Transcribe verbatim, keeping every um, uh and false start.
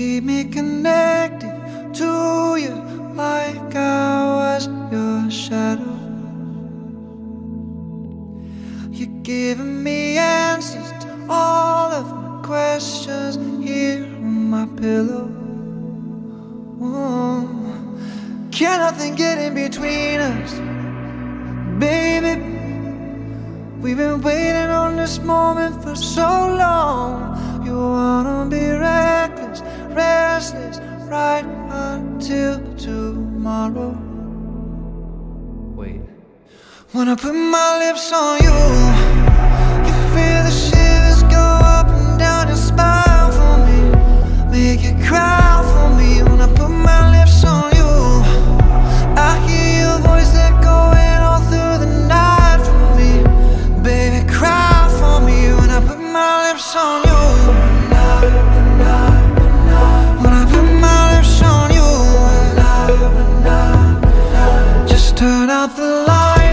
keep me connected to you like I was your shadow. You're giving me answers to all of my questions here on my pillow. Whoa. Can nothing get in between us, baby? We've been waiting on this moment for so long. You wanna be reckless, restless, right until tomorrow. Wait. When I put my lips on you, you feel the shivers go up and down your spine for me, make you cry for me. When I put my lips on you, I hear your voice echoing all through the night for me. Baby, cry for me when I put my lips on you. When I put my lips on you, just turn out the light.